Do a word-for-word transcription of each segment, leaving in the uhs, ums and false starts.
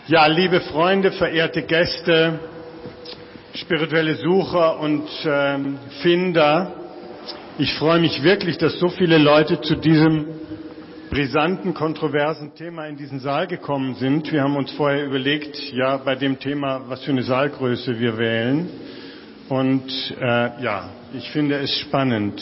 Ja, liebe Freunde, verehrte Gäste, spirituelle Sucher und ähm, Finder, ich freue mich wirklich, dass so viele Leute zu diesem brisanten, kontroversen Thema in diesen Saal gekommen sind. Wir haben uns vorher überlegt, ja, bei dem Thema, was für eine Saalgröße wir wählen. Und äh, ja, ich finde es spannend.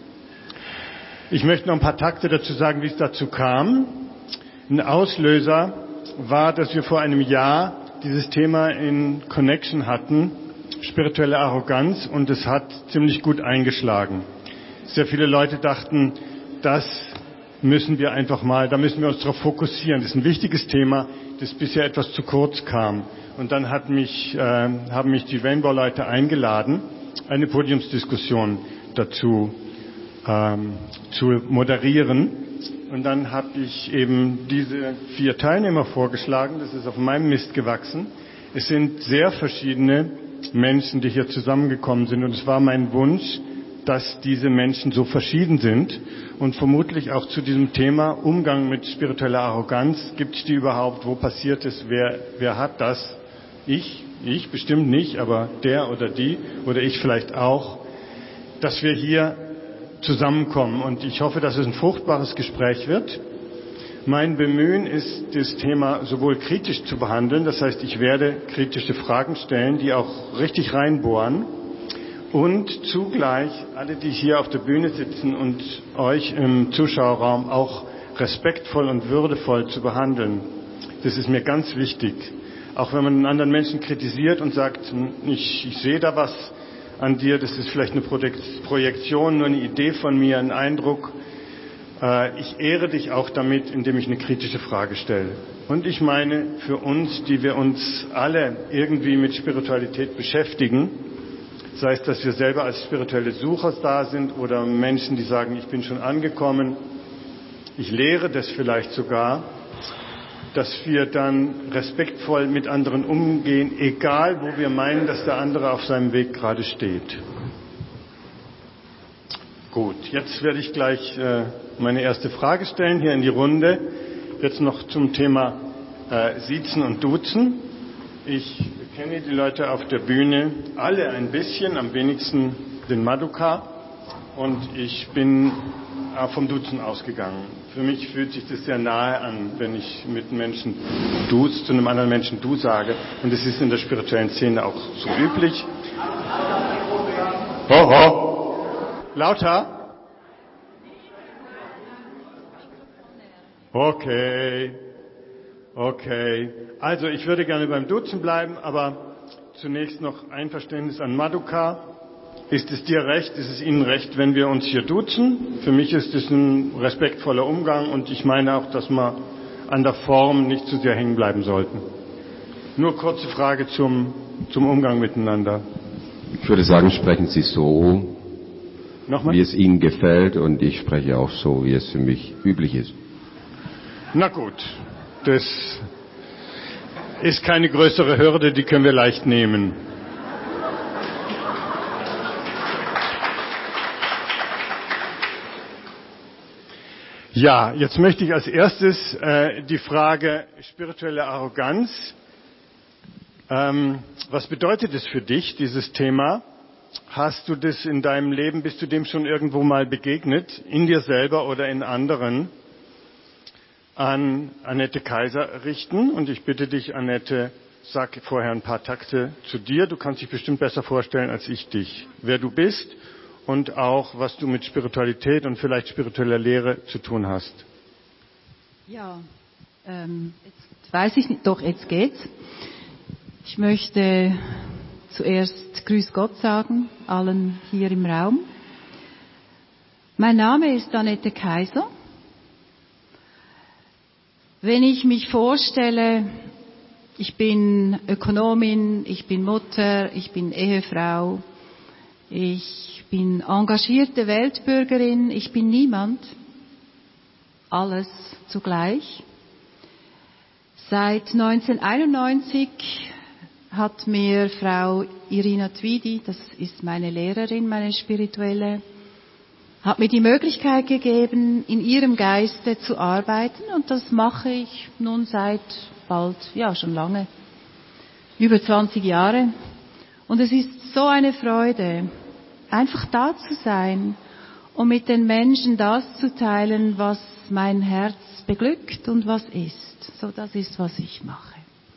Ich möchte noch ein paar Takte dazu sagen, wie es dazu kam. Ein Auslöser war, dass wir vor einem Jahr dieses Thema in Connection hatten, spirituelle Arroganz, und es hat ziemlich gut eingeschlagen. Sehr viele Leute dachten, das müssen wir einfach mal, da müssen wir uns darauf fokussieren. Das ist ein wichtiges Thema, das bisher etwas zu kurz kam. Und dann hat mich, äh, haben mich die Rainbow-Leute eingeladen, eine Podiumsdiskussion dazu ähm, zu moderieren. Und dann habe ich eben diese vier Teilnehmer vorgeschlagen. Das ist auf meinem Mist gewachsen. Es sind sehr verschiedene Menschen, die hier zusammengekommen sind. Und es war mein Wunsch, dass diese Menschen so verschieden sind. Und vermutlich auch zu diesem Thema Umgang mit spiritueller Arroganz. Gibt es die überhaupt? Wo passiert es? Wer, wer hat das? Ich? Ich bestimmt nicht, aber der oder die oder ich vielleicht auch. Dass wir hier zusammenkommen. Und ich hoffe, dass es ein fruchtbares Gespräch wird. Mein Bemühen ist, das Thema sowohl kritisch zu behandeln, das heißt, ich werde kritische Fragen stellen, die auch richtig reinbohren, und zugleich alle, die hier auf der Bühne sitzen und euch im Zuschauerraum auch respektvoll und würdevoll zu behandeln. Das ist mir ganz wichtig. Auch wenn man einen anderen Menschen kritisiert und sagt, ich, ich sehe da was an dir, das ist vielleicht eine Projektion, nur eine Idee von mir, ein Eindruck. Ich ehre dich auch damit, indem ich eine kritische Frage stelle. Und ich meine, für uns, die wir uns alle irgendwie mit Spiritualität beschäftigen, sei es, dass wir selber als spirituelle Sucher da sind oder Menschen, die sagen, ich bin schon angekommen, ich lehre das vielleicht sogar, dass wir dann respektvoll mit anderen umgehen, egal wo wir meinen, dass der andere auf seinem Weg gerade steht. Gut, jetzt werde ich gleich äh, meine erste Frage stellen hier in die Runde. Jetzt noch zum Thema äh, Siezen und Duzen. Ich kenne die Leute auf der Bühne alle ein bisschen, am wenigsten den Maduka, und ich bin äh, vom Duzen ausgegangen. Für mich fühlt sich das sehr nahe an, wenn ich mit Menschen du zu einem anderen Menschen du sage. Und es ist in der spirituellen Szene auch so üblich. Ho, ho. Lauter? Okay. Okay. Also ich würde gerne beim Duzen bleiben, aber zunächst noch ein Verständnis an Maduka. Ist es dir recht, ist es Ihnen recht, wenn wir uns hier duzen? Für mich ist es ein respektvoller Umgang, und ich meine auch, dass wir an der Form nicht zu sehr hängen bleiben sollten. Nur kurze Frage zum, zum Umgang miteinander. Ich würde sagen, sprechen Sie so, Nochmal? wie es Ihnen gefällt, und ich spreche auch so, wie es für mich üblich ist. Na gut, das ist keine größere Hürde, die können wir leicht nehmen. Ja, jetzt möchte ich als erstes äh, die Frage spirituelle Arroganz. Ähm, was bedeutet es für dich, dieses Thema? Hast du das in deinem Leben, bist du dem schon irgendwo mal begegnet, in dir selber oder in anderen? An Annette Kaiser richten, und ich bitte dich, Annette, sag vorher ein paar Takte zu dir. Du kannst dich bestimmt besser vorstellen als ich dich, wer du bist und auch, was du mit Spiritualität und vielleicht spiritueller Lehre zu tun hast. Ja, ähm, jetzt weiß ich nicht, doch, jetzt geht's. Ich möchte zuerst Grüß Gott sagen, allen hier im Raum. Mein Name ist Annette Kaiser. Wenn ich mich vorstelle, ich bin Ökonomin, ich bin Mutter, ich bin Ehefrau, ich bin engagierte Weltbürgerin, ich bin niemand, alles zugleich. Seit neunzehnhunderteinundneunzig hat mir Frau Irina Twidi, das ist meine Lehrerin, meine spirituelle, hat mir die Möglichkeit gegeben, in ihrem Geiste zu arbeiten, und das mache ich nun seit bald, ja schon lange, über zwanzig Jahre. Und es ist so eine Freude, einfach da zu sein und mit den Menschen das zu teilen, was mein Herz beglückt und was ist. So, das ist, was ich mache.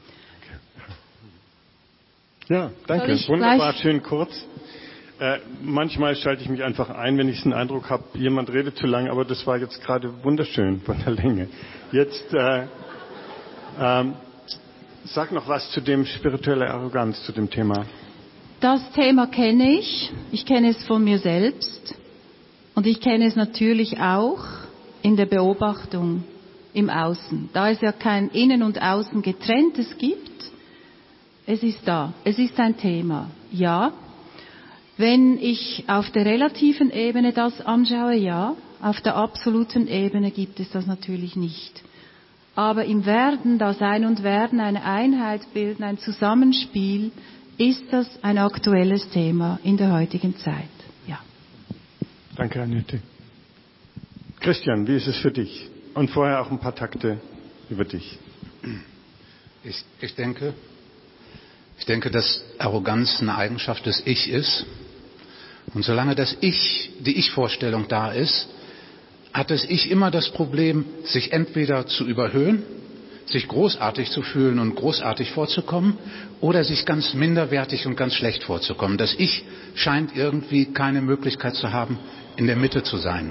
Ja, danke. Wunderbar, schön kurz. Äh, manchmal schalte ich mich einfach ein, wenn ich den Eindruck habe, jemand redet zu lang, aber das war jetzt gerade wunderschön von der Länge. Jetzt äh, ähm, sag noch was zu dem spirituelle Arroganz, zu dem Thema. Das Thema kenne ich. Ich kenne es von mir selbst. Und ich kenne es natürlich auch in der Beobachtung im Außen. Da es ja kein Innen und Außen getrenntes gibt, es ist da. Es ist ein Thema. Ja. Wenn ich auf der relativen Ebene das anschaue, ja. Auf der absoluten Ebene gibt es das natürlich nicht. Aber im Werden, das Sein und Werden, eine Einheit bilden, ein Zusammenspiel, ist das ein aktuelles Thema in der heutigen Zeit. Ja. Danke, Annette. Christian, wie ist es für dich? Und vorher auch ein paar Takte über dich. Ich, ich denke, ich denke, dass Arroganz eine Eigenschaft des Ich ist. Und solange das Ich, die Ich-Vorstellung da ist, hat das Ich immer das Problem, sich entweder zu überhöhen, sich großartig zu fühlen und großartig vorzukommen, oder sich ganz minderwertig und ganz schlecht vorzukommen. Das Ich scheint irgendwie keine Möglichkeit zu haben, in der Mitte zu sein.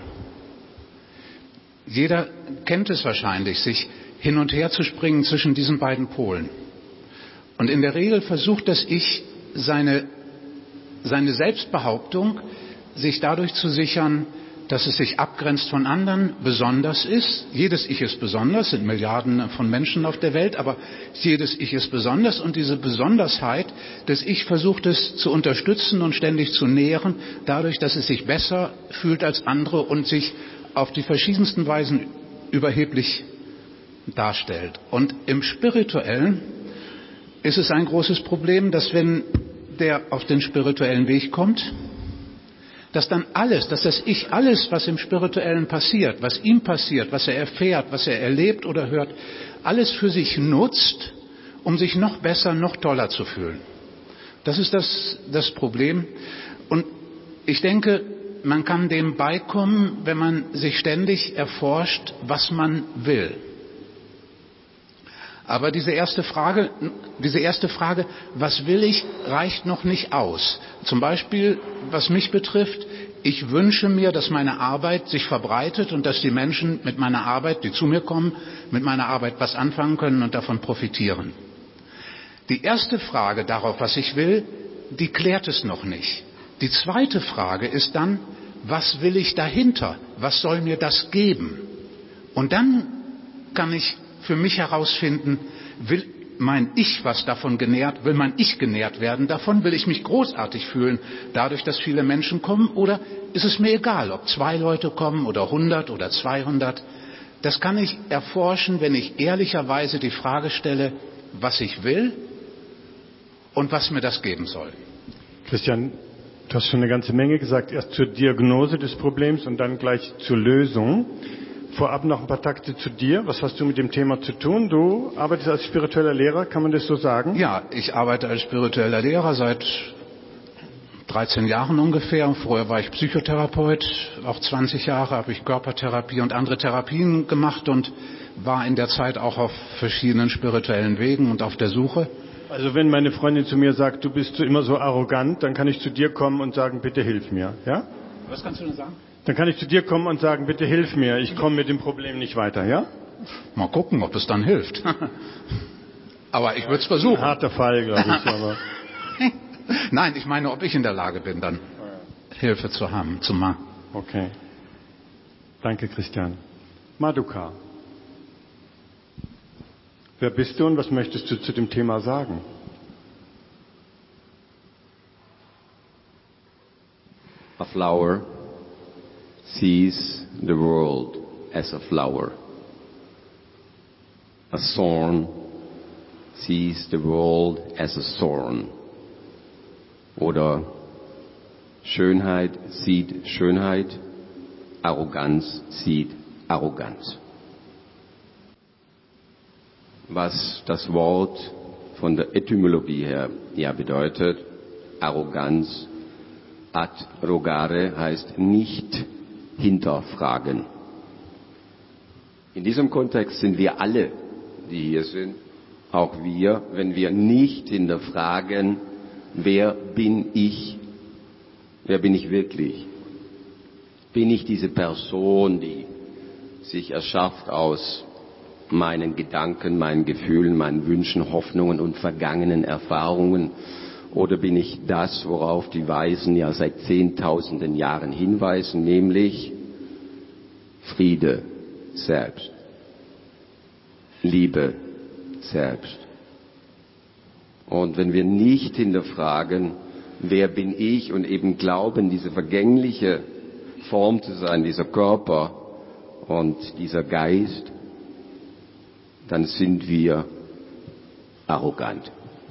Jeder kennt es wahrscheinlich, sich hin und her zu springen zwischen diesen beiden Polen. Und in der Regel versucht das Ich, seine, seine Selbstbehauptung, sich dadurch zu sichern, dass es sich abgrenzt von anderen, besonders ist. Jedes Ich ist besonders, sind Milliarden von Menschen auf der Welt, aber jedes Ich ist besonders, und diese Besondersheit des Ich versucht es zu unterstützen und ständig zu nähren, dadurch, dass es sich besser fühlt als andere und sich auf die verschiedensten Weisen überheblich darstellt. Und im Spirituellen ist es ein großes Problem, dass wenn der auf den spirituellen Weg kommt, dass dann alles, dass das Ich, alles, was im Spirituellen passiert, was ihm passiert, was er erfährt, was er erlebt oder hört, alles für sich nutzt, um sich noch besser, noch toller zu fühlen. Das ist das, das Problem. Und ich denke, man kann dem beikommen, wenn man sich ständig erforscht, was man will. Aber diese erste Frage, diese erste Frage, was will ich, reicht noch nicht aus. Zum Beispiel, was mich betrifft, ich wünsche mir, dass meine Arbeit sich verbreitet und dass die Menschen mit meiner Arbeit, die zu mir kommen, mit meiner Arbeit was anfangen können und davon profitieren. Die erste Frage darauf, was ich will, die klärt es noch nicht. Die zweite Frage ist dann, was will ich dahinter? Was soll mir das geben? Und dann kann ich für mich herausfinden, will mein Ich was davon genährt, will mein Ich genährt werden davon, will ich mich großartig fühlen, dadurch, dass viele Menschen kommen, oder ist es mir egal, ob zwei Leute kommen oder hundert oder zweihundert. Das kann ich erforschen, wenn ich ehrlicherweise die Frage stelle, was ich will und was mir das geben soll. Christian, du hast schon eine ganze Menge gesagt, erst zur Diagnose des Problems und dann gleich zur Lösung. Vorab noch ein paar Takte zu dir. Was hast du mit dem Thema zu tun? Du arbeitest als spiritueller Lehrer, kann man das so sagen? Ja, ich arbeite als spiritueller Lehrer seit dreizehn Jahren ungefähr. Vorher war ich Psychotherapeut, auch zwanzig Jahre habe ich Körpertherapie und andere Therapien gemacht und war in der Zeit auch auf verschiedenen spirituellen Wegen und auf der Suche. Also wenn meine Freundin zu mir sagt, du bist immer so arrogant, dann kann ich zu dir kommen und sagen, bitte hilf mir. Ja? Was kannst du denn sagen? Dann kann ich zu dir kommen und sagen, bitte hilf mir, ich komme mit dem Problem nicht weiter, ja? Mal gucken, ob es dann hilft. Aber ich würde es versuchen. Ein harter Fall, glaube ich. Aber Nein, ich meine, ob ich in der Lage bin, dann Hilfe zu haben, zu machen. Okay. Danke, Christian. Maduka. Wer bist du und was möchtest du zu dem Thema sagen? A flower sees the world as a flower. A thorn sees the world as a thorn. Oder Schönheit sieht Schönheit, Arroganz sieht Arroganz. was das Wort von der Etymologie her ja bedeutet. Arroganz, ad rogare, heißt nicht hinterfragen. In diesem Kontext sind wir alle, die hier sind, auch wir, wenn wir nicht hinterfragen, wer bin ich, wer bin ich wirklich? Bin ich diese Person, die sich erschafft aus meinen Gedanken, meinen Gefühlen, meinen Wünschen, Hoffnungen und vergangenen Erfahrungen? Oder bin ich das, worauf die Weisen ja seit zehntausenden Jahren hinweisen, nämlich Friede selbst, Liebe selbst? Und wenn wir nicht hinterfragen, wer bin ich, und eben glauben, diese vergängliche Form zu sein, dieser Körper und dieser Geist, dann sind wir arrogant.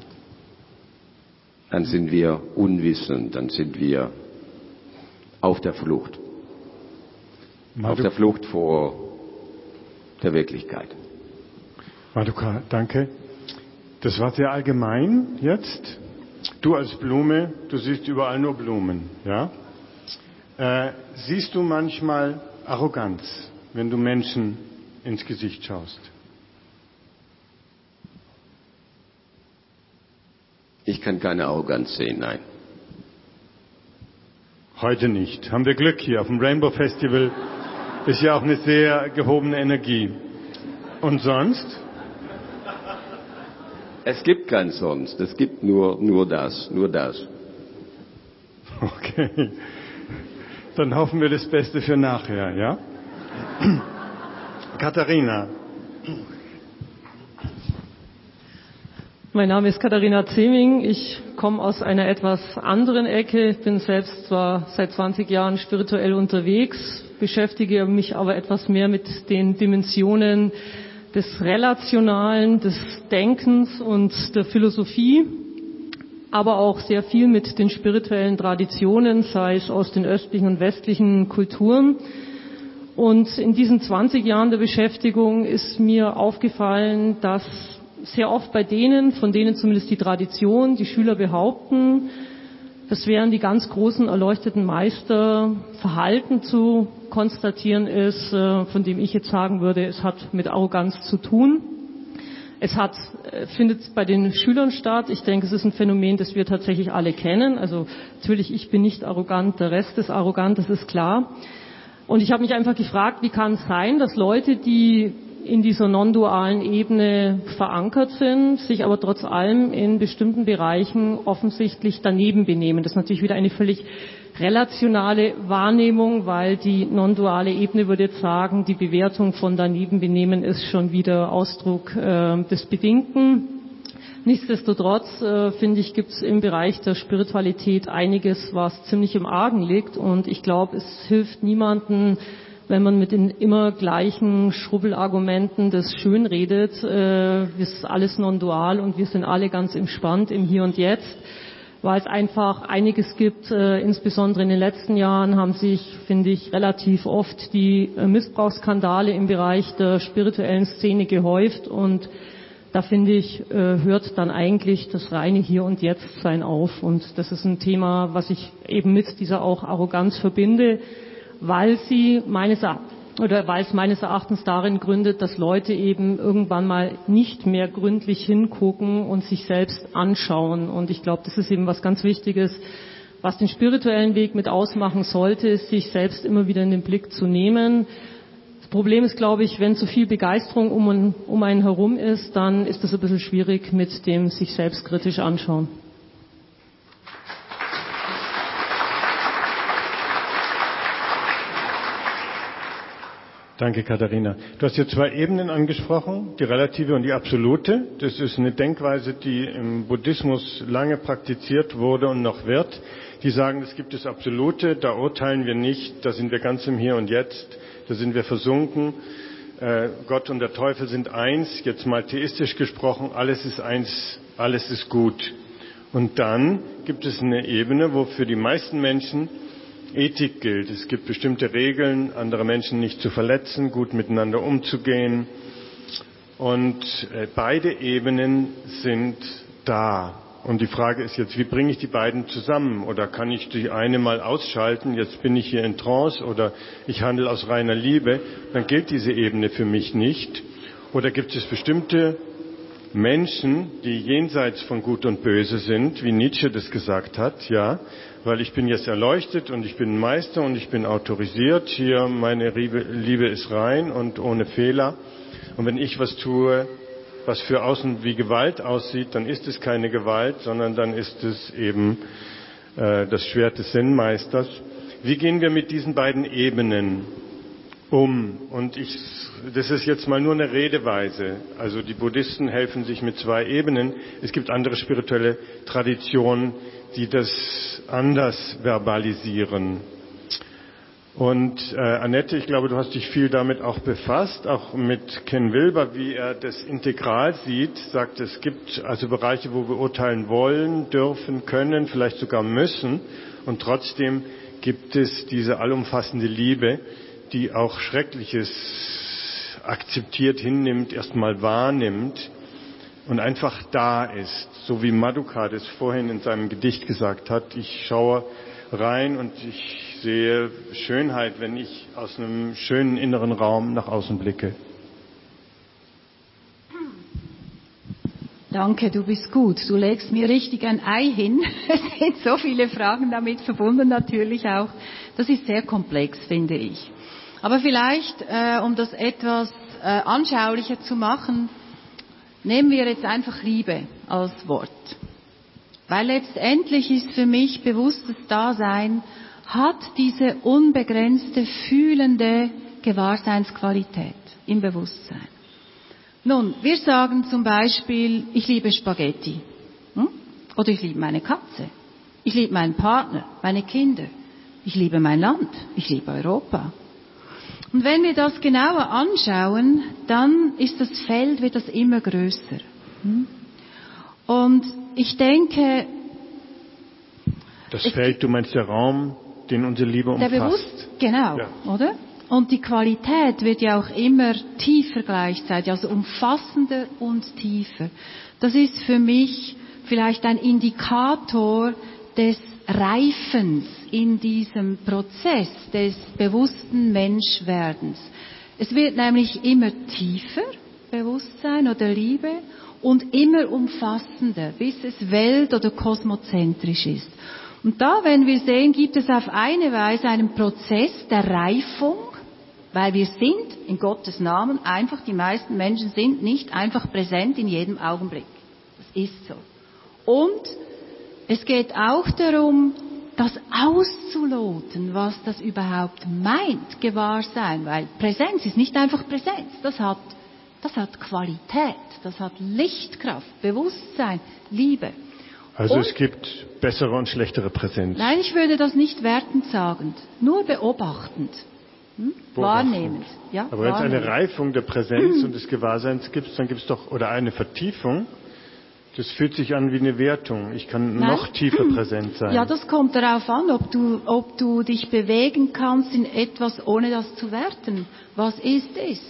Dann sind wir unwissend, dann sind wir auf der Flucht. Auf der Flucht vor der Wirklichkeit. Maduka, danke. Das war sehr allgemein jetzt. Du als Blume, du siehst überall nur Blumen, ja? Äh, siehst du manchmal Arroganz, wenn du Menschen ins Gesicht schaust? Ich kann keine Arroganz sehen, nein. Heute nicht. Haben wir Glück hier. Auf dem Rainbow Festival ist ja auch eine sehr gehobene Energie. Und sonst? Es gibt kein Sonst. Es gibt nur, nur das, nur das. Okay. Dann hoffen wir das Beste für nachher, ja? Katharina. Mein Name ist Katharina Zeming. Ich komme aus einer etwas anderen Ecke. Ich bin selbst zwar seit zwanzig Jahren spirituell unterwegs, beschäftige mich aber etwas mehr mit den Dimensionen des Relationalen, des Denkens und der Philosophie, aber auch sehr viel mit den spirituellen Traditionen, sei es aus den östlichen und westlichen Kulturen. Und in diesen zwanzig Jahren der Beschäftigung ist mir aufgefallen, dass sehr oft bei denen, von denen zumindest die Tradition, die Schüler behaupten, das wären die ganz großen erleuchteten Meister, Verhalten zu konstatieren ist, von dem ich jetzt sagen würde, es hat mit Arroganz zu tun. Es hat, findet bei den Schülern statt. Ich denke, es ist ein Phänomen, das wir tatsächlich alle kennen. Also natürlich, ich bin nicht arrogant, der Rest ist arrogant, das ist klar. Und ich habe mich einfach gefragt, wie kann es sein, dass Leute, die in dieser non-dualen Ebene verankert sind, sich aber trotz allem in bestimmten Bereichen offensichtlich daneben benehmen. Das ist natürlich wieder eine völlig relationale Wahrnehmung, weil die non-duale Ebene würde jetzt sagen, die Bewertung von daneben benehmen ist schon wieder Ausdruck äh, des Bedingten. Nichtsdestotrotz, äh, finde ich, gibt es im Bereich der Spiritualität einiges, was ziemlich im Argen liegt, und ich glaube, es hilft niemandem, wenn man mit den immer gleichen Schrubbelargumenten das schön redet, äh, wir sind alles non-dual und wir sind alle ganz entspannt im Hier und Jetzt, weil es einfach einiges gibt, äh, insbesondere in den letzten Jahren haben sich, finde ich, relativ oft die äh, Missbrauchsskandale im Bereich der spirituellen Szene gehäuft, und da finde ich, äh, hört dann eigentlich das reine Hier und Jetzt sein auf, und das ist ein Thema, was ich eben mit dieser auch Arroganz verbinde, weil sie meines Erachtens, oder weil es meines Erachtens darin gründet, dass Leute eben irgendwann mal nicht mehr gründlich hingucken und sich selbst anschauen. Und ich glaube, das ist eben was ganz Wichtiges, was den spirituellen Weg mit ausmachen sollte, ist, sich selbst immer wieder in den Blick zu nehmen. Das Problem ist, glaube ich, wenn zu viel Begeisterung um, um einen herum ist, dann ist das ein bisschen schwierig mit dem sich selbst kritisch anschauen. Danke, Katharina. Du hast hier zwei Ebenen angesprochen, die relative und die absolute. Das ist eine Denkweise, die im Buddhismus lange praktiziert wurde und noch wird. Die sagen, es gibt das Absolute, da urteilen wir nicht, da sind wir ganz im Hier und Jetzt, da sind wir versunken. Äh, Gott und der Teufel sind eins, jetzt mal theistisch gesprochen, alles ist eins, alles ist gut. Und dann gibt es eine Ebene, wo für die meisten Menschen Ethik gilt. Es gibt bestimmte Regeln, andere Menschen nicht zu verletzen, gut miteinander umzugehen, Und äh, beide Ebenen sind da. Und die Frage ist jetzt, wie bringe ich die beiden zusammen? Oder kann ich die eine mal ausschalten, jetzt bin ich hier in Trance oder ich handle aus reiner Liebe, dann gilt diese Ebene für mich nicht. Oder gibt es bestimmte Menschen, die jenseits von Gut und Böse sind, wie Nietzsche das gesagt hat, ja, weil ich bin jetzt erleuchtet und ich bin Meister und ich bin autorisiert, hier meine Liebe ist rein und ohne Fehler. Und wenn ich was tue, was für außen wie Gewalt aussieht, dann ist es keine Gewalt, sondern dann ist es eben äh, das Schwert des Zen-Meisters. Wie gehen wir mit diesen beiden Ebenen um? Und ich, das ist jetzt mal nur eine Redeweise. Also die Buddhisten helfen sich mit zwei Ebenen. Es gibt andere spirituelle Traditionen, die das anders verbalisieren. Und äh, Annette, ich glaube, du hast dich viel damit auch befasst, auch mit Ken Wilber, wie er das integral sieht, sagt, es gibt also Bereiche, wo wir urteilen wollen, dürfen, können, vielleicht sogar müssen, und trotzdem gibt es diese allumfassende Liebe, die auch Schreckliches akzeptiert, hinnimmt, erstmal wahrnimmt und einfach da ist, so wie Maduka das vorhin in seinem Gedicht gesagt hat, ich schaue rein und ich sehe Schönheit, wenn ich aus einem schönen inneren Raum nach außen blicke. Danke, du bist gut. Du legst mir richtig ein Ei hin. Es sind so viele Fragen damit verbunden natürlich auch. Das ist sehr komplex, finde ich. Aber vielleicht, äh, um das etwas äh, anschaulicher zu machen, nehmen wir jetzt einfach Liebe als Wort. Weil letztendlich ist für mich bewusstes Dasein, hat diese unbegrenzte, fühlende Gewahrseinsqualität im Bewusstsein. Nun, wir sagen zum Beispiel, ich liebe Spaghetti. Hm? Oder ich liebe meine Katze. Ich liebe meinen Partner, meine Kinder. Ich liebe mein Land. Ich liebe Europa. Und wenn wir das genauer anschauen, dann ist das Feld, wird das immer größer. Hm? Und ich denke... Das Feld, du meinst der Raum, den unsere Liebe umfasst. Der bewusst, genau, ja. Oder? Und die Qualität wird ja auch immer tiefer gleichzeitig, also umfassender und tiefer. Das ist für mich vielleicht ein Indikator des Reifens in diesem Prozess des bewussten Menschwerdens. Es wird nämlich immer tiefer, Bewusstsein oder Liebe, und immer umfassender, bis es welt- oder kosmozentrisch ist. Und da, wenn wir sehen, gibt es auf eine Weise einen Prozess der Reifung, weil wir sind in Gottes Namen einfach, die meisten Menschen sind nicht einfach präsent in jedem Augenblick. Das ist so. Und es geht auch darum, das auszuloten, was das überhaupt meint, Gewahrsein, weil Präsenz ist nicht einfach Präsenz, das hat, das hat Qualität, das hat Lichtkraft, Bewusstsein, Liebe. Also und, es gibt bessere und schlechtere Präsenz. Nein, ich würde das nicht wertend sagen, nur beobachtend, hm? wahrnehmend. Ja, aber wenn es eine Reifung der Präsenz und des Gewahrseins gibt, dann gibt es doch, oder eine Vertiefung, das fühlt sich an wie eine Wertung. Ich kann Nein. noch tiefer präsent sein. Ja, das kommt darauf an, ob du, ob du dich bewegen kannst in etwas, ohne das zu werten. Was ist, ist.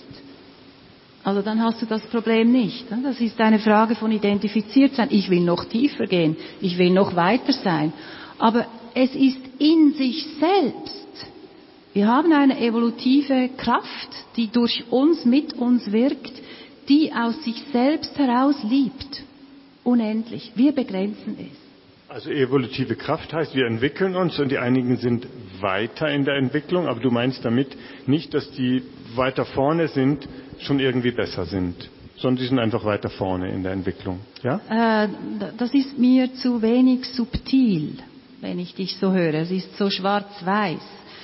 Also dann hast du das Problem nicht. Das ist eine Frage von identifiziert sein. Ich will noch tiefer gehen. Ich will noch weiter sein. Aber es ist in sich selbst. Wir haben eine evolutive Kraft, die durch uns, mit uns wirkt, die aus sich selbst heraus liebt. Unendlich. Wir begrenzen es. Also evolutive Kraft heißt, wir entwickeln uns und die einigen sind weiter in der Entwicklung, aber du meinst damit nicht, dass die weiter vorne sind, schon irgendwie besser sind, sondern sie sind einfach weiter vorne in der Entwicklung. Ja? Äh, das ist mir zu wenig subtil, wenn ich dich so höre. Es ist so schwarz-weiß.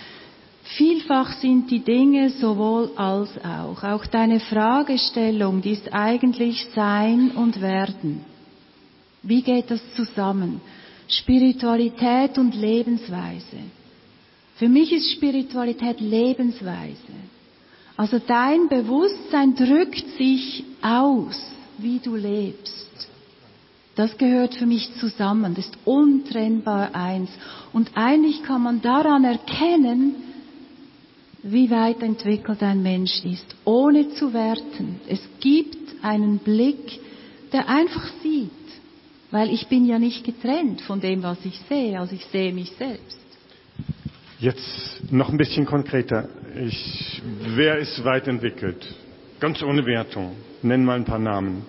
Vielfach sind die Dinge sowohl als auch. Auch deine Fragestellung, die ist eigentlich Sein und Werden. Wie geht das zusammen? Spiritualität und Lebensweise. Für mich ist Spiritualität Lebensweise. Also dein Bewusstsein drückt sich aus, wie du lebst. Das gehört für mich zusammen, das ist untrennbar eins. Und eigentlich kann man daran erkennen, wie weit entwickelt ein Mensch ist, ohne zu werten. Es gibt einen Blick, der einfach sieht, weil ich bin ja nicht getrennt von dem, was ich sehe, also ich sehe mich selbst. Jetzt noch ein bisschen konkreter. Ich, wer ist weit entwickelt? Ganz ohne Wertung. Nenn mal ein paar Namen.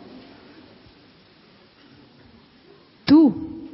Du.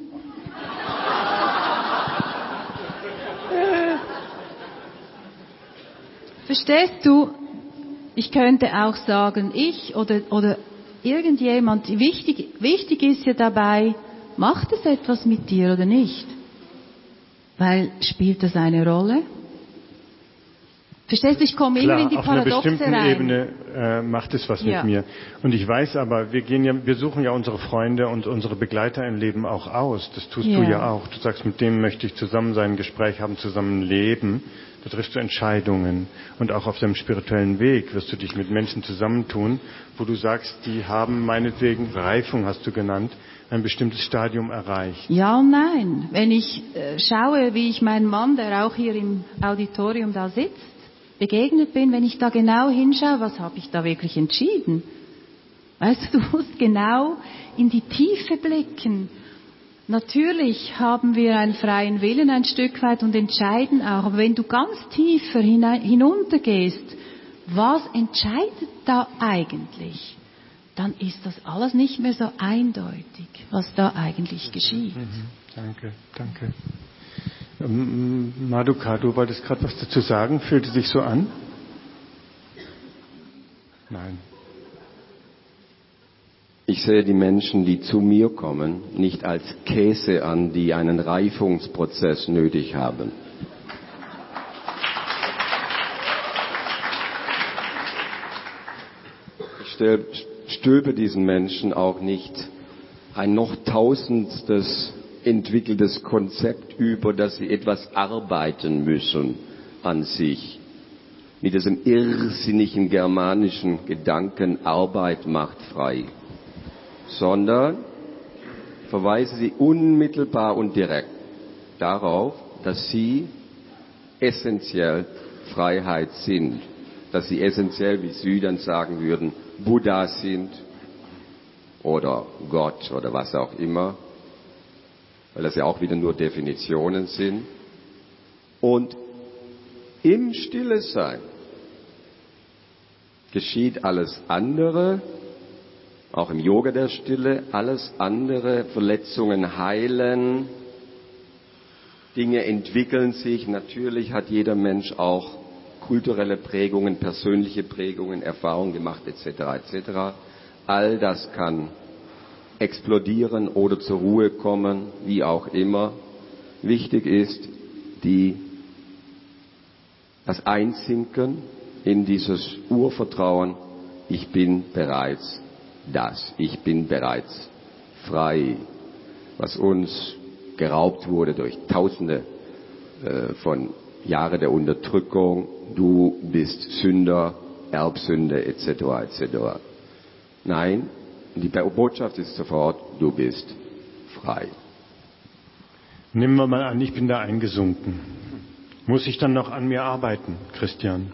Verstehst du? Ich könnte auch sagen, ich oder, oder irgendjemand. Wichtig, wichtig ist ja dabei, macht es etwas mit dir oder nicht? Weil, spielt das eine Rolle? Verstehst du, ich komme immer in die Paradoxe auf einer bestimmten rein. Ebene äh, macht es was Ja. mit mir. Und ich weiß aber, wir gehen ja, wir suchen ja unsere Freunde und unsere Begleiter im Leben auch aus. Das tust Ja. du ja auch. Du sagst, mit dem möchte ich zusammen sein, ein Gespräch haben, zusammen leben. Da triffst du Entscheidungen. Und auch auf deinem spirituellen Weg wirst du dich mit Menschen zusammentun, wo du sagst, die haben meinetwegen, Reifung hast du genannt, ein bestimmtes Stadium erreicht. Ja und nein. Wenn ich äh, schaue, wie ich meinen Mann, der auch hier im Auditorium da sitzt, begegnet bin, wenn ich da genau hinschaue, was habe ich da wirklich entschieden? Weißt du, du musst genau in die Tiefe blicken. Natürlich haben wir einen freien Willen ein Stück weit und entscheiden auch, aber wenn du ganz tiefer hinein, hinuntergehst, was entscheidet da eigentlich? Dann ist das alles nicht mehr so eindeutig, was da eigentlich geschieht. Mhm. Danke, danke. Ähm, Maduka, du wolltest gerade was dazu sagen. Fühlte sich so an? Nein. Ich sehe die Menschen, die zu mir kommen, nicht als Käse an, die einen Reifungsprozess nötig haben. Ich stülpe diesen Menschen auch nicht ein noch tausendstes entwickeltes Konzept über, dass sie etwas arbeiten müssen an sich. Mit diesem irrsinnigen germanischen Gedanken, Arbeit macht frei. Sondern verweise sie unmittelbar und direkt darauf, dass sie essentiell Freiheit sind. Dass sie essentiell, wie Südern sagen würden, Buddha sind oder Gott oder was auch immer, weil das ja auch wieder nur Definitionen sind. Und im Stille sein geschieht alles andere, auch im Yoga der Stille, alles andere, Verletzungen heilen, Dinge entwickeln sich. Natürlich hat jeder Mensch auch kulturelle Prägungen, persönliche Prägungen, Erfahrungen gemacht et cetera et cetera. All das kann explodieren oder zur Ruhe kommen, wie auch immer. Wichtig ist die, das Einsinken in dieses Urvertrauen, ich bin bereits das, ich bin bereits frei, was uns geraubt wurde durch Tausende äh, von Jahren der Unterdrückung, du bist Sünder, Erbsünde et cetera et cetera. Nein, die Botschaft ist sofort, du bist frei. Nehmen wir mal an, ich bin da eingesunken. Muss ich dann noch an mir arbeiten, Christian?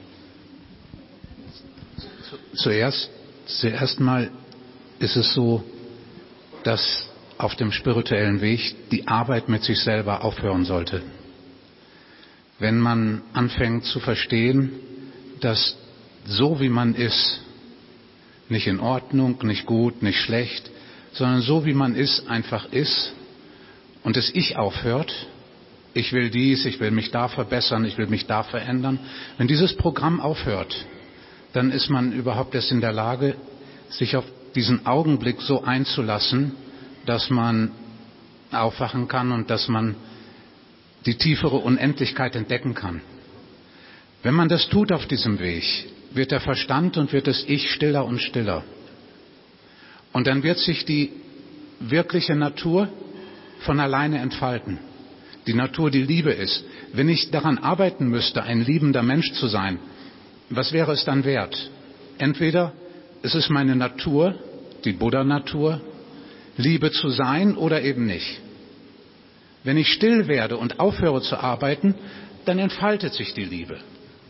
Zuerst, zuerst mal ist es so, dass auf dem spirituellen Weg die Arbeit mit sich selber aufhören sollte. Wenn man anfängt zu verstehen, dass so wie man ist, nicht in Ordnung, nicht gut, nicht schlecht, sondern so wie man ist, einfach ist und das Ich aufhört, ich will dies, ich will mich da verbessern, ich will mich da verändern. Wenn dieses Programm aufhört, dann ist man überhaupt erst in der Lage, sich auf diesen Augenblick so einzulassen, dass man aufwachen kann und dass man die tiefere Unendlichkeit entdecken kann. Wenn man das tut auf diesem Weg, wird der Verstand und wird das Ich stiller und stiller. Und dann wird sich die wirkliche Natur von alleine entfalten. Die Natur, die Liebe ist. Wenn ich daran arbeiten müsste, ein liebender Mensch zu sein, was wäre es dann wert? Entweder es ist meine Natur, die Buddha-Natur, Liebe zu sein oder eben nicht. Wenn ich still werde und aufhöre zu arbeiten, dann entfaltet sich die Liebe.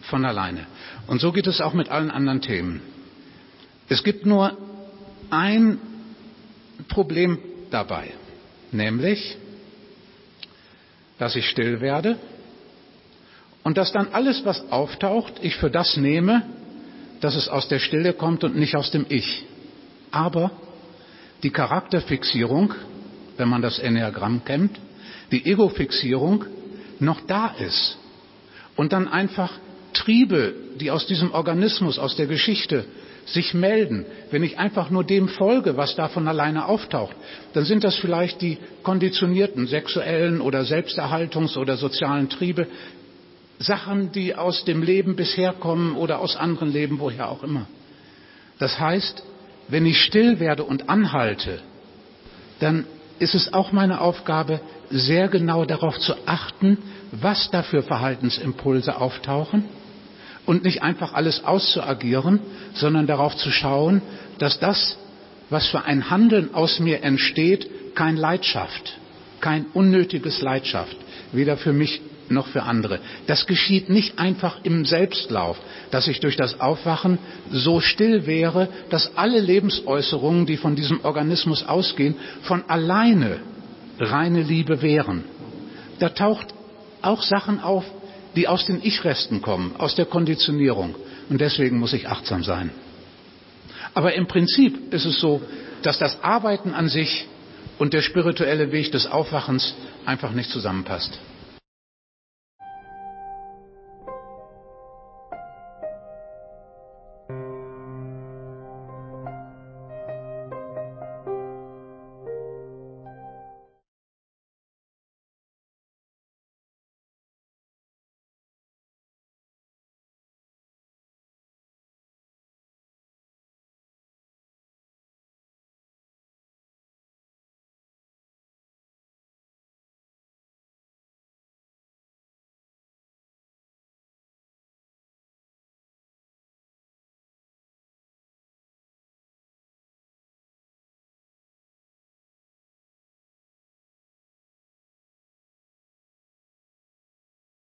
von alleine. Und so geht es auch mit allen anderen Themen. Es gibt nur ein Problem dabei, nämlich, dass ich still werde und dass dann alles, was auftaucht, ich für das nehme, dass es aus der Stille kommt und nicht aus dem Ich. Aber die Charakterfixierung, wenn man das Enneagramm kennt, die Egofixierung noch da ist und dann einfach Triebe, die aus diesem Organismus, aus der Geschichte sich melden. Wenn ich einfach nur dem folge, was da von alleine auftaucht, dann sind das vielleicht die konditionierten sexuellen oder Selbsterhaltungs- oder sozialen Triebe, Sachen, die aus dem Leben bisher kommen oder aus anderen Leben, woher auch immer. Das heißt, wenn ich still werde und anhalte, dann ist es auch meine Aufgabe, sehr genau darauf zu achten, was da für Verhaltensimpulse auftauchen und nicht einfach alles auszuagieren, sondern darauf zu schauen, dass das, was für ein Handeln aus mir entsteht, kein Leid schafft, kein unnötiges Leid schafft, weder für mich noch für andere. Das geschieht nicht einfach im Selbstlauf, dass ich durch das Aufwachen so still wäre, dass alle Lebensäußerungen, die von diesem Organismus ausgehen, von alleine reine Liebe wären. Da taucht auch Sachen auf, die aus den Ich-Resten kommen, aus der Konditionierung. Und deswegen muss ich achtsam sein. Aber im Prinzip ist es so, dass das Arbeiten an sich und der spirituelle Weg des Aufwachens einfach nicht zusammenpasst.